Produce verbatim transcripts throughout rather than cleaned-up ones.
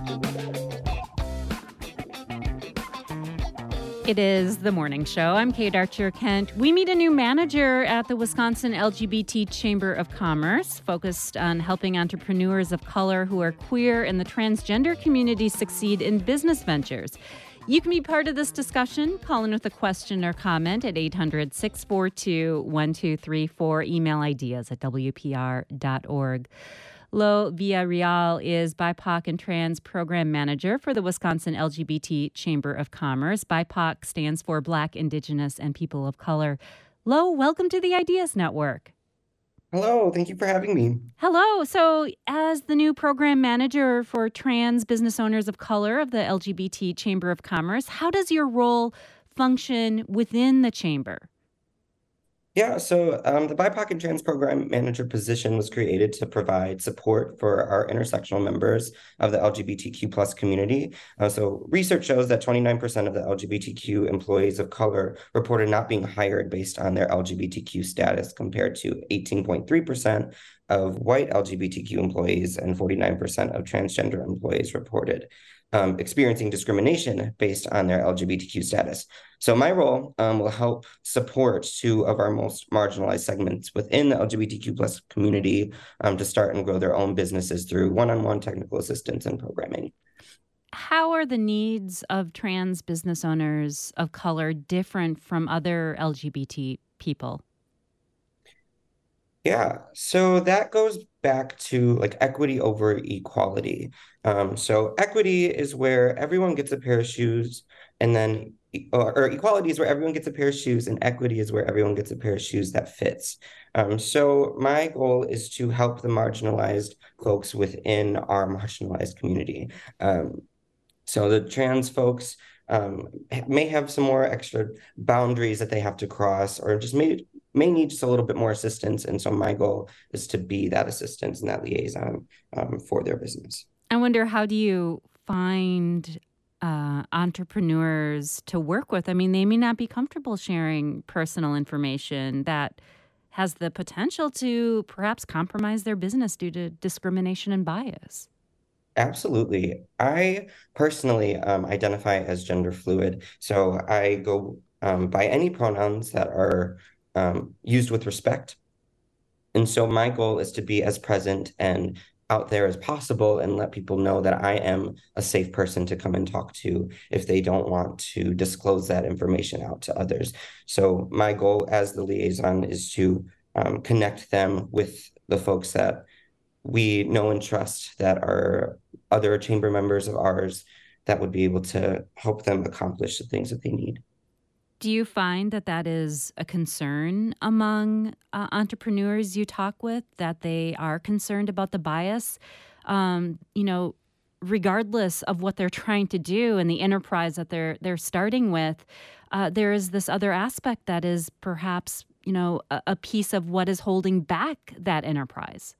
It is The Morning Show. I'm Kate Archer-Kent. We meet a new manager at the Wisconsin L G B T Chamber of Commerce, focused on helping entrepreneurs of color who are queer and the transgender community succeed in business ventures. You can be part of this discussion. Call in with a question or comment at eight hundred, six four two, one two three four. Email ideas at w p r dot org. Lo Villarreal is B I P O C and Trans Program Manager for the Wisconsin L G B T Chamber of Commerce. B I P O C stands for Black, Indigenous, and People of Color. Lo, welcome to the Ideas Network. Hello, thank you for having me. Hello. So as the new program manager for trans business owners of color of the L G B T Chamber of Commerce, how does your role function within the chamber? Yeah, so um, the B I P O C and Trans Program Manager position was created to provide support for our intersectional members of the L G B T Q plus community. Uh, so research shows that twenty-nine percent of the L G B T Q employees of color reported not being hired based on their L G B T Q status, compared to eighteen point three percent of white L G B T Q employees and forty-nine percent of transgender employees reported Um, experiencing discrimination based on their L G B T Q status. So my role um, will help support two of our most marginalized segments within the L G B T Q plus community um, to start and grow their own businesses through one-on-one technical assistance and programming. How are the needs of trans business owners of color different from other L G B T people? Yeah, so that goes back to like equity over equality. Um, so equity is where everyone gets a pair of shoes, and then or, or equality is where everyone gets a pair of shoes, and equity is where everyone gets a pair of shoes that fits. Um, so my goal is to help the marginalized folks within our marginalized community. Um, so the trans folks um, may have some more extra boundaries that they have to cross, or just may may need just a little bit more assistance. And so my goal is to be that assistance and that liaison um, for their business. I wonder, how do you find uh, entrepreneurs to work with? I mean, they may not be comfortable sharing personal information that has the potential to perhaps compromise their business due to discrimination and bias. Absolutely. I personally um, identify as gender fluid. So I go um, by any pronouns that are um, used with respect. And so my goal is to be as present and out there as possible and let people know that I am a safe person to come and talk to if they don't want to disclose that information out to others. So my goal as the liaison is to um, connect them with the folks that we know and trust, that are other chamber members of ours, that would be able to help them accomplish the things that they need. Do you find that that is a concern among uh, entrepreneurs you talk with, that they are concerned about the bias, um, you know, regardless of what they're trying to do and the enterprise that they're they're starting with? Uh, there is this other aspect that is perhaps, you know, a, a piece of what is holding back that enterprise.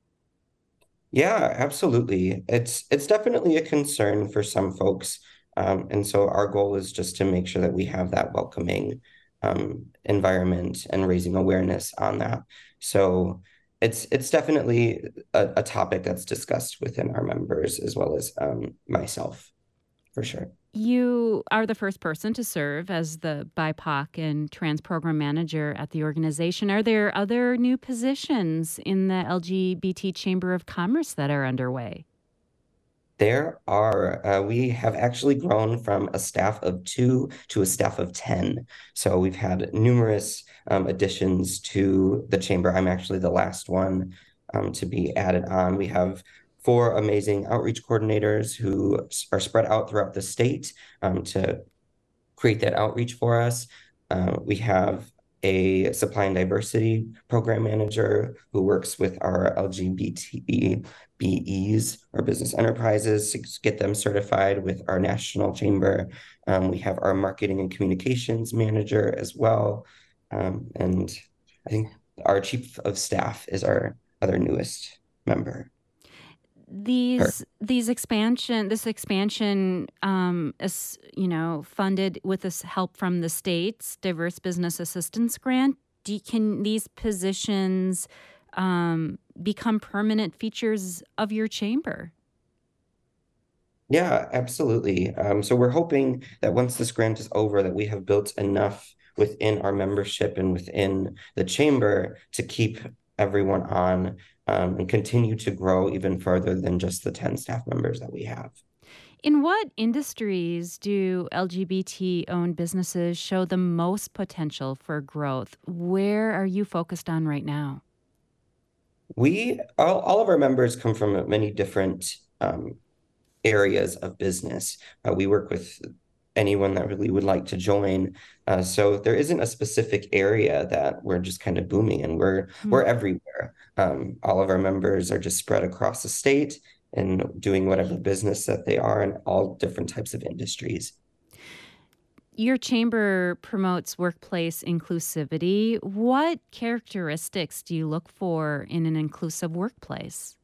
Yeah, absolutely. It's it's definitely a concern for some folks. Um, and so our goal is just to make sure that we have that welcoming um, environment and raising awareness on that. So it's it's definitely a, a topic that's discussed within our members as well as um, myself, for sure. You are the first person to serve as the B I P O C and Trans Program Manager at the organization. Are there other new positions in the L G B T Chamber of Commerce that are underway? There are. Uh, we have actually grown from a staff of two to a staff of ten. So we've had numerous um, additions to the chamber. I'm actually the last one um, to be added on. We have four amazing outreach coordinators who are spread out throughout the state um, to create that outreach for us. Uh, we have a supply and diversity program manager who works with our L G B T B Es, our business enterprises, to get them certified with our national chamber. Um, we have our marketing and communications manager as well. Um, and I think our chief of staff is our other newest member. These these expansion this expansion um, is, you know, funded with this help from the state's Diverse Business Assistance Grant. Do, can these positions um, become permanent features of your chamber? Yeah, absolutely. Um, so we're hoping that once this grant is over, that we have built enough within our membership and within the chamber to keep everyone on um, and continue to grow even further than just the ten staff members that we have. In what industries do L G B T owned businesses show the most potential for growth? Where are you focused on right now? We all, all of our members come from many different um, areas of business. Uh, we work with anyone that really would like to join. Uh, so there isn't a specific area that we're just kind of booming in. We're Hmm. we're everywhere. Um, all of our members are just spread across the state and doing whatever business that they are in all different types of industries. Your chamber promotes workplace inclusivity. What characteristics do you look for in an inclusive workplace?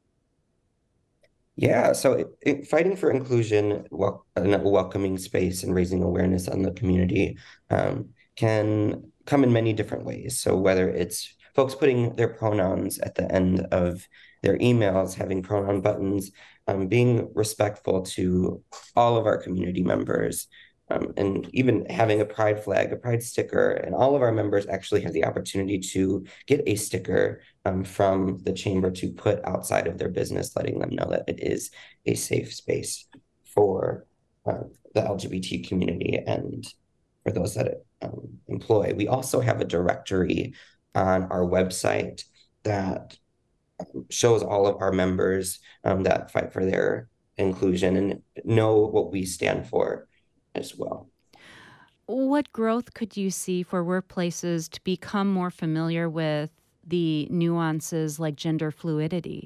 Yeah, so it, it- fighting for inclusion, wel and a welcoming space, and raising awareness on the community um, can come in many different ways. So whether it's folks putting their pronouns at the end of their emails, having pronoun buttons, um, being respectful to all of our community members, um, and even having a pride flag, a pride sticker, and all of our members actually have the opportunity to get a sticker um, from the chamber to put outside of their business, letting them know that it is a safe space for uh, the L G B T community and for those that it um, employ. We also have a directory on our website that shows all of our members um, that fight for their inclusion and know what we stand for as well. What growth could you see for workplaces to become more familiar with the nuances like gender fluidity?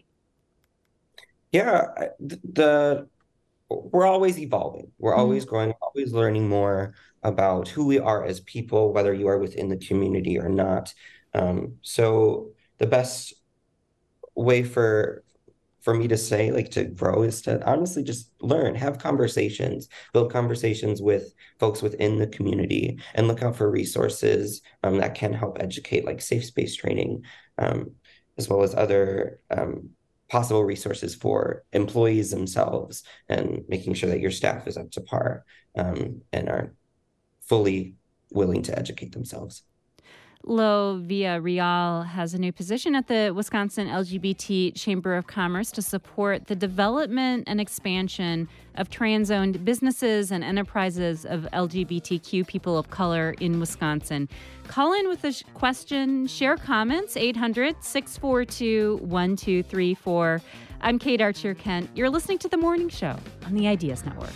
Yeah, the we're always evolving. We're Mm. always growing, always learning more about who we are as people, whether you are within the community or not. Um, so the best way for for me to say like to grow is to honestly just learn, have conversations, build conversations with folks within the community, and look out for resources um, that can help educate, like safe space training, um, as well as other um, possible resources for employees themselves, and making sure that your staff is up to par um, and are fully willing to educate themselves. Lo Villarreal has a new position at the Wisconsin L G B T Chamber of Commerce to support the development and expansion of trans owned businesses and enterprises of L G B T Q people of color in Wisconsin. Call in with a sh- question, share comments, eight hundred, six four two, one two three four. I'm Kate Archer Kent. You're listening to The Morning Show on the Ideas Network.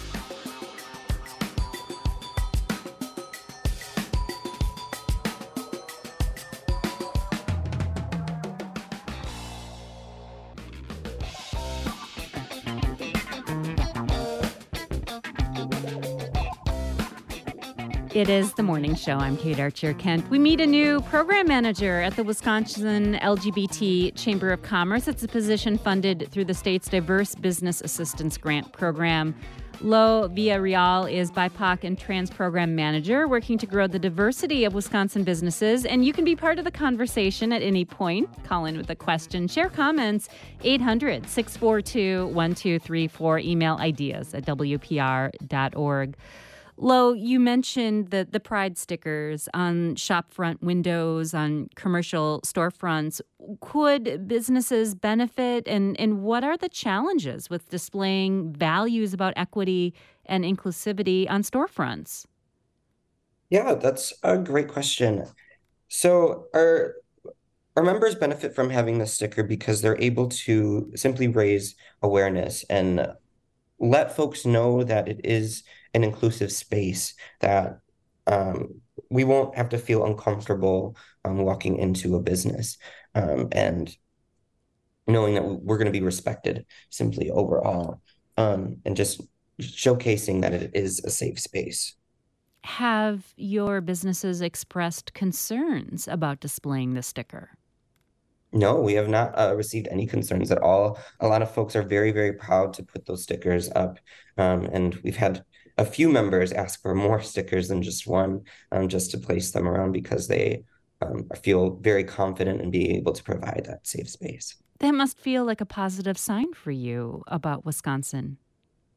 It is The Morning Show. I'm Kate Archer Kent. We meet a new program manager at the Wisconsin L G B T Chamber of Commerce. It's a position funded through the state's Diverse Business Assistance Grant Program. Lo Villarreal is B I P O C and Trans Program Manager, working to grow the diversity of Wisconsin businesses. And you can be part of the conversation at any point. Call in with a question, share comments, eight hundred, six four two, one two three four, email ideas at w p r dot org. Lo, you mentioned the, the pride stickers on shop front windows, on commercial storefronts. Could businesses benefit, and, and what are the challenges with displaying values about equity and inclusivity on storefronts? Yeah, that's a great question. So our our members benefit from having the sticker because they're able to simply raise awareness and let folks know that it is an inclusive space, that um, we won't have to feel uncomfortable um, walking into a business, um, and knowing that we're going to be respected simply overall, um, and just showcasing that it is a safe space. Have your businesses expressed concerns about displaying the sticker? No, we have not uh, received any concerns at all. A lot of folks are very, very proud to put those stickers up. Um, and we've had a few members ask for more stickers than just one, um, just to place them around because they um, feel very confident in being able to provide that safe space. That must feel like a positive sign for you about Wisconsin.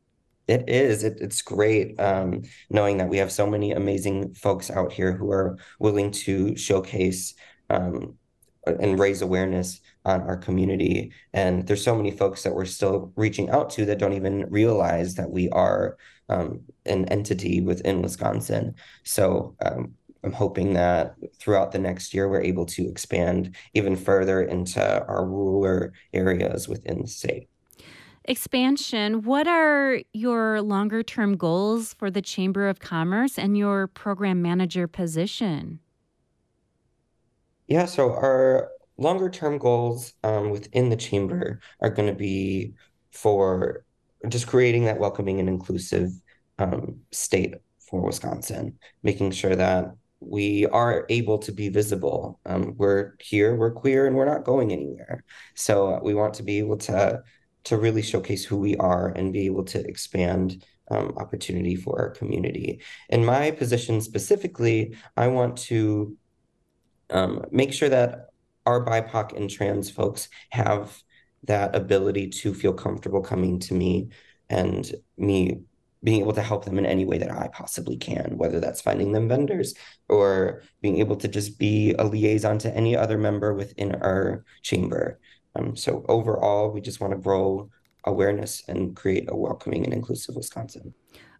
It is. It, it's great um, knowing that we have so many amazing folks out here who are willing to showcase um, and raise awareness on our community. And there's so many folks that we're still reaching out to that don't even realize that we are um, an entity within Wisconsin. So um, I'm hoping that throughout the next year, we're able to expand even further into our rural areas within the state. Expansion, what are your longer term goals for the Chamber of Commerce and your program manager position? Yeah, so our longer term goals um, within the chamber are going to be for just creating that welcoming and inclusive um, state for Wisconsin, making sure that we are able to be visible. Um, we're here, we're queer, and we're not going anywhere. So we want to be able to to really showcase who we are and be able to expand um, opportunity for our community. In my position specifically, I want to um, make sure that our B I P O C and trans folks have that ability to feel comfortable coming to me and me being able to help them in any way that I possibly can, whether that's finding them vendors or being able to just be a liaison to any other member within our chamber. Um, so overall, we just want to grow awareness and create a welcoming and inclusive Wisconsin.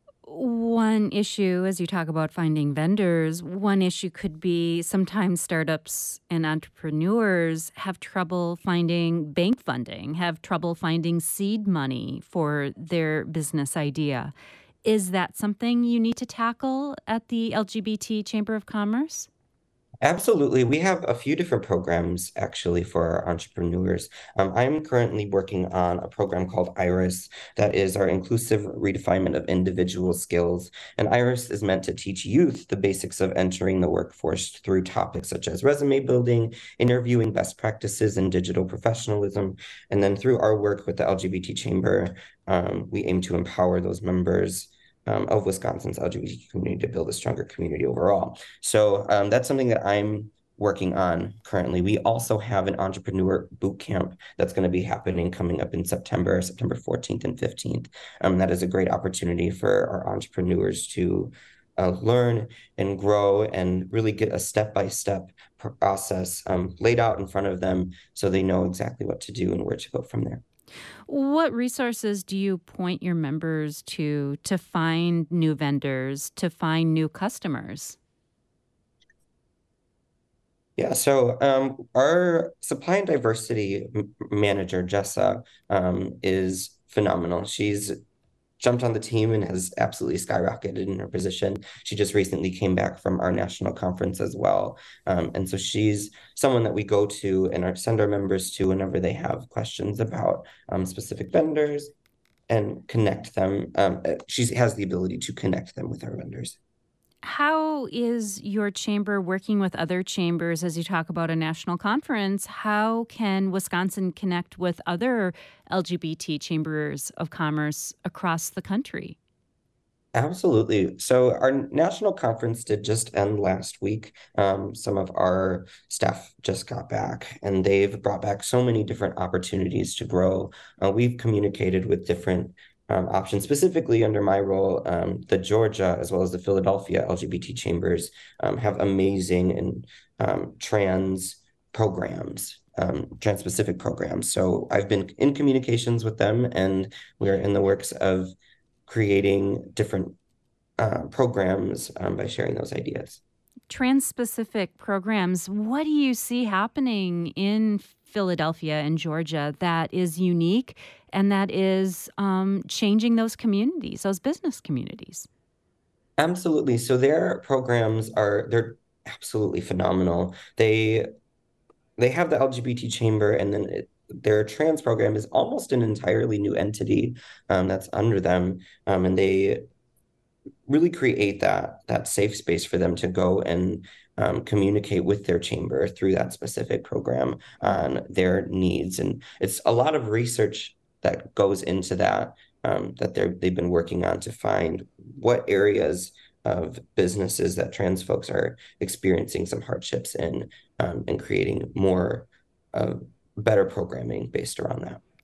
One issue, as you talk about finding vendors, one issue could be sometimes startups and entrepreneurs have trouble finding bank funding, have trouble finding seed money for their business idea. Is that something you need to tackle at the L G B T Chamber of Commerce? Absolutely. We have a few different programs actually for our entrepreneurs. Um, I'm currently working on a program called IRIS that is our inclusive redefinement of individual skills. And IRIS is meant to teach youth the basics of entering the workforce through topics such as resume building, interviewing best practices, and digital professionalism. And then through our work with the L G B T Chamber, um, we aim to empower those members um, of Wisconsin's L G B T community to build a stronger community overall. So um, that's something that I'm working on currently. We also have an entrepreneur boot camp that's going to be happening coming up in September, September fourteenth and fifteenth. Um, that is a great opportunity for our entrepreneurs to uh, learn and grow and really get a step-by-step process um, laid out in front of them so they know exactly what to do and where to go from there. What resources do you point your members to to find new vendors, to find new customers? Yeah, so um, our supply and diversity m- manager, Jessa, um, is phenomenal. She's jumped on the team and has absolutely skyrocketed in her position. She just recently came back from our national conference as well. Um, and so she's someone that we go to and our, send our members to whenever they have questions about um, specific vendors and connect them. Um, she has the ability to connect them with our vendors. How is your chamber working with other chambers as you talk about a national conference? How can Wisconsin connect with other L G B T chambers of commerce across the country? Absolutely. So our national conference did just end last week. Um, some of our staff just got back, and they've brought back so many different opportunities to grow. Uh, we've communicated with different um, options, specifically under my role. Um, the Georgia as well as the Philadelphia L G B T chambers um, have amazing and um, trans programs. Um, trans-specific programs. So I've been in communications with them, and we're in the works of creating different uh, programs um, by sharing those ideas. Trans-specific programs, what do you see happening in Philadelphia and Georgia that is unique and that is um, changing those communities, those business communities? Absolutely. So their programs are they're absolutely phenomenal. They they have the L G B T chamber, and then it, their trans program is almost an entirely new entity um, that's under them, um, and they really create that that safe space for them to go and um, communicate with their chamber through that specific program on their needs. And it's a lot of research that goes into that um, that they're they've been working on to find what areas of businesses that trans folks are experiencing some hardships in um, and creating more uh, better programming based around that.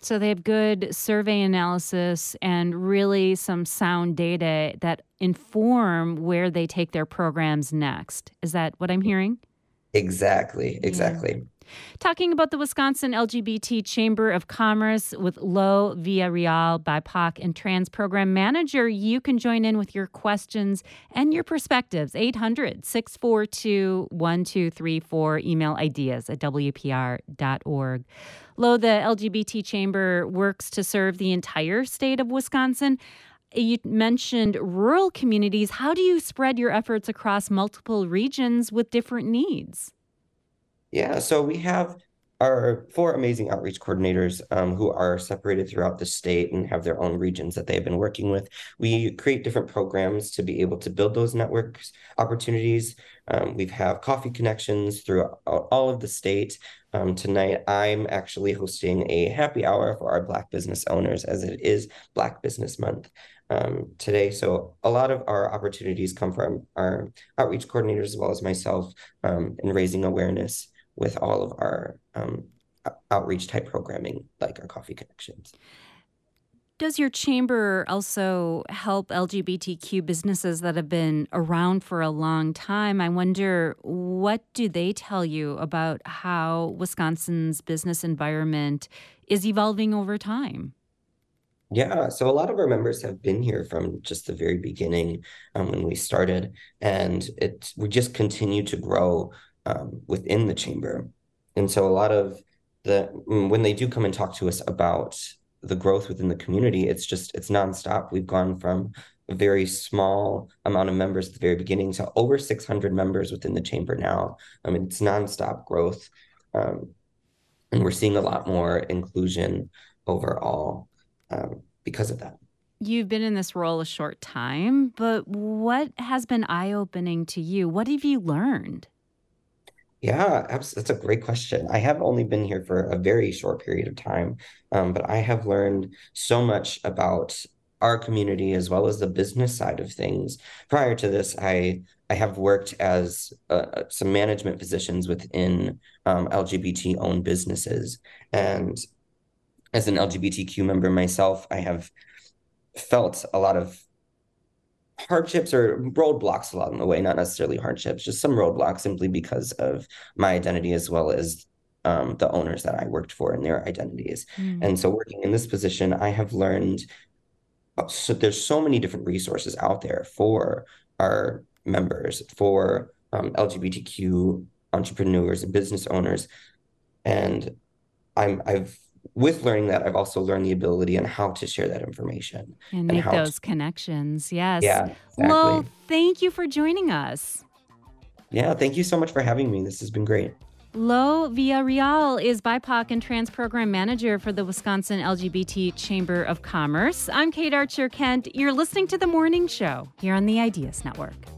So they have good survey analysis and really some sound data that inform where they take their programs next. Is that what I'm hearing? Exactly, exactly. Yeah. Talking about the Wisconsin L G B T Chamber of Commerce with Lo Villarreal, B I P O C and Trans Program Manager. You can join in with your questions and your perspectives. eight hundred, six four two, one two three four. Email ideas at W P R dot org. Lo, the L G B T Chamber works to serve the entire state of Wisconsin. You mentioned rural communities. How do you spread your efforts across multiple regions with different needs? Yeah, so we have our four amazing outreach coordinators um, who are separated throughout the state and have their own regions that they've been working with. We create different programs to be able to build those networks opportunities. Um, we have coffee connections throughout all of the state. Um, tonight, I'm actually hosting a happy hour for our Black business owners as it is Black Business Month um, today. So a lot of our opportunities come from our outreach coordinators as well as myself um, in raising awareness with all of our um, outreach type programming, like our coffee connections. Does your chamber also help L G B T Q businesses that have been around for a long time? I wonder, what do they tell you about how Wisconsin's business environment is evolving over time? Yeah, so a lot of our members have been here from just the very beginning um, when we started, and it we just continue to grow um, within the chamber. And so a lot of the, when they do come and talk to us about the growth within the community, it's just, it's nonstop. We've gone from a very small amount of members at the very beginning to over six hundred members within the chamber now. I mean, it's nonstop growth. Um, and we're seeing a lot more inclusion overall um, because of that. You've been in this role a short time, but what has been eye-opening to you? What have you learned? Yeah, abs- that's a great question. I have only been here for a very short period of time, um, but I have learned so much about our community as well as the business side of things. Prior to this, I I have worked as uh, some management positions within um, L G B T-owned businesses, and as an L G B T Q member myself, I have felt a lot of hardships or roadblocks along the way, not necessarily hardships, just some roadblocks simply because of my identity as well as um, the owners that I worked for and their identities. Mm. And so working in this position, I have learned so there's so many different resources out there for our members, for um, L G B T Q entrepreneurs and business owners. And I'm I've with learning that, I've also learned the ability on how to share that information. And make how those to, connections. Yes. Yeah, exactly. Lo, thank you for joining us. Yeah, thank you so much for having me. This has been great. Lo Villarreal is B I P O C and Trans Program Manager for the Wisconsin L G B T Chamber of Commerce. I'm Kate Archer Kent. You're listening to The Morning Show here on the Ideas Network.